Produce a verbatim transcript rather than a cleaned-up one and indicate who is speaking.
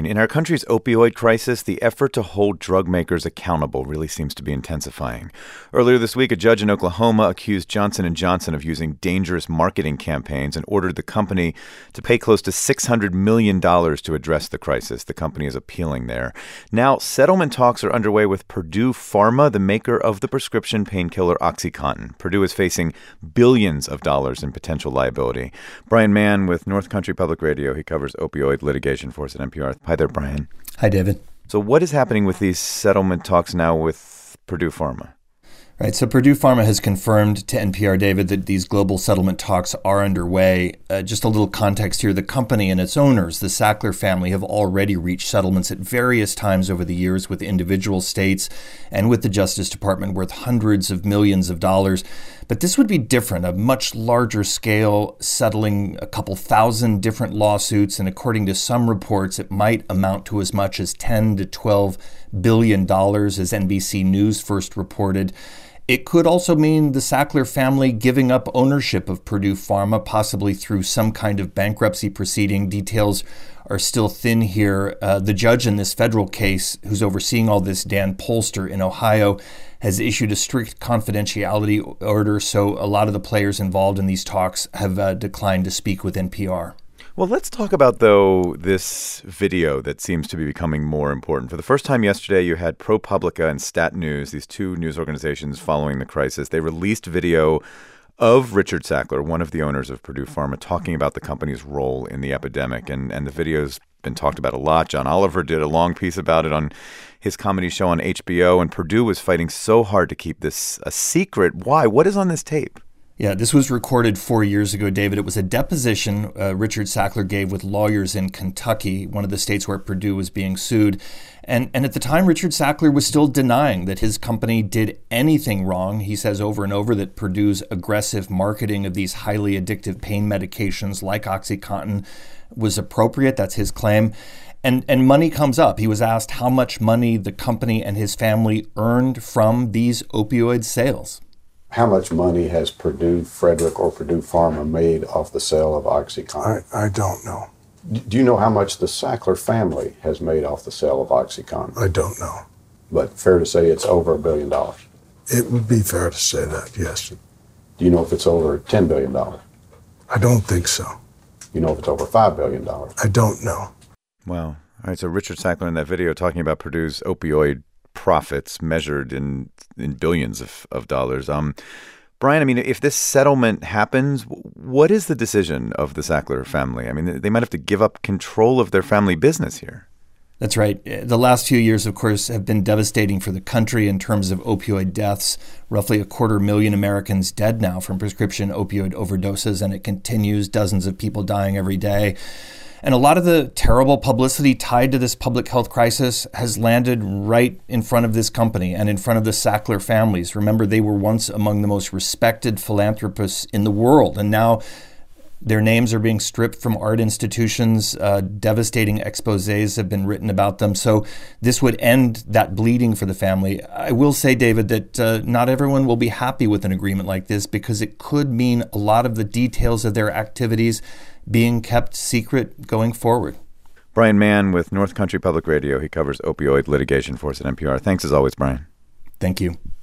Speaker 1: in our country's opioid crisis, the effort to hold drug makers accountable really seems to be intensifying. Earlier this week, a judge in Oklahoma accused Johnson and Johnson of using dangerous marketing campaigns and ordered the company to pay close to six hundred million dollars to address the crisis. The company is appealing there. Now, settlement talks are underway with Purdue Pharma, the maker of the prescription painkiller OxyContin. Purdue is facing billions of dollars in potential liability. Brian Mann with North Country Public Radio. He covers opioid litigation for us at N P R. Hi there, Brian.
Speaker 2: Hi, David.
Speaker 1: So what is happening with these settlement talks now with Purdue Pharma?
Speaker 2: Right. So Purdue Pharma has confirmed to N P R, David, that these global settlement talks are underway. Uh, just a little context here. The company and its owners, the Sackler family, have already reached settlements at various times over the years with individual states and with the Justice Department worth hundreds of millions of dollars. But this would be different, a much larger scale, settling a couple thousand different lawsuits. And according to some reports, it might amount to as much as ten to twelve billion dollars, as N B C News first reported. It could also mean the Sackler family giving up ownership of Purdue Pharma, possibly through some kind of bankruptcy proceeding. Details are still thin here. Uh, the judge in this federal case, who's overseeing all this, Dan Polster in Ohio, has issued a strict confidentiality order, so a lot of the players involved in these talks have uh, declined to speak with N P R.
Speaker 1: Well, let's talk about, though, this video that seems to be becoming more important. For the first time yesterday, you had ProPublica and Stat News, these two news organizations following the crisis. They released video of Richard Sackler, one of the owners of Purdue Pharma, talking about the company's role in the epidemic. And, and the video's been talked about a lot. John Oliver did a long piece about it on his comedy show on H B O, and Purdue was fighting so hard to keep this a secret. Why? What is on this tape?
Speaker 2: Yeah, this was recorded four years ago, David. It was a deposition uh, Richard Sackler gave with lawyers in Kentucky, one of the states where Purdue was being sued. And, and at the time, Richard Sackler was still denying that his company did anything wrong. He says over and over that Purdue's aggressive marketing of these highly addictive pain medications like OxyContin was appropriate. That's his claim. And and money comes up. He was asked how much money the company and his family earned from these opioid sales.
Speaker 3: How much money has Purdue Frederick or Purdue Pharma made off the sale of OxyContin?
Speaker 4: I, I don't know.
Speaker 3: Do you know how much the Sackler family has made off the sale of OxyContin?
Speaker 4: I don't know.
Speaker 3: But fair to say it's over a billion dollars?
Speaker 4: It would be fair to say that, yes.
Speaker 3: Do you know if it's over ten billion dollars?
Speaker 4: I don't think so.
Speaker 3: You know if it's over five billion dollars?
Speaker 4: I don't know.
Speaker 1: Wow. All right, so Richard Sackler in that video talking about Purdue's opioid profits measured in in billions of, of dollars. Um, Brian, I mean, if this settlement happens, what is the decision of the Sackler family? I mean, they might have to give up control of their family business here.
Speaker 2: That's right. The last few years, of course, have been devastating for the country in terms of opioid deaths. Roughly a quarter million Americans dead now from prescription opioid overdoses, and it continues. Dozens of people dying every day. And a lot of the terrible publicity tied to this public health crisis has landed right in front of this company and in front of the Sackler families. Remember, they were once among the most respected philanthropists in the world, and now their names are being stripped from art institutions. Uh, devastating exposés have been written about them. So this would end that bleeding for the family. I will say, David, that uh, not everyone will be happy with an agreement like this because it could mean a lot of the details of their activities being kept secret going forward.
Speaker 1: Brian Mann with North Country Public Radio. He covers opioid litigation for us at N P R. Thanks as always, Brian.
Speaker 2: Thank you.